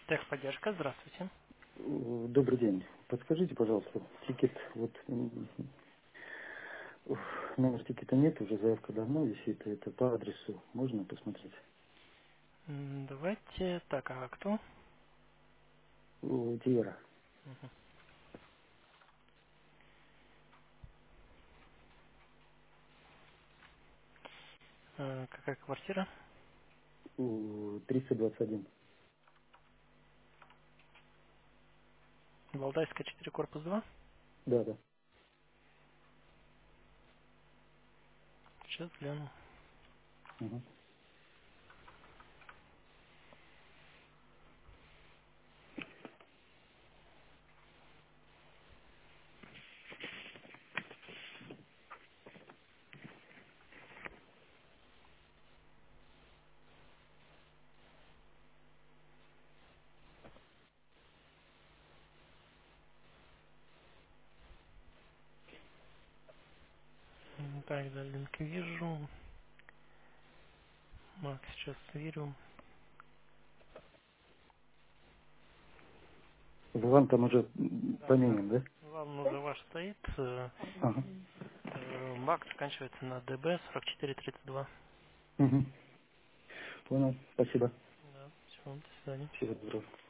Техподдержка, здравствуйте. Добрый день. Подскажите, пожалуйста, тикет, вот номер тикета нет, уже заявка давно висит, это по адресу, можно посмотреть? Давайте, так, а кто? У Тиера. Мгм. Какая квартира? 321. Валдайская, 4, корпус 2. Да, да. Сейчас гляну. Угу. Так, да, линк вижу. Мак, сейчас сверю. Вам там уже Да, да. поменен, да? Вам уже ваш стоит. Ага. Мак заканчивается на ДБ 4432. Угу. Понял. Спасибо. Да, все, до свидания. Всего доброго.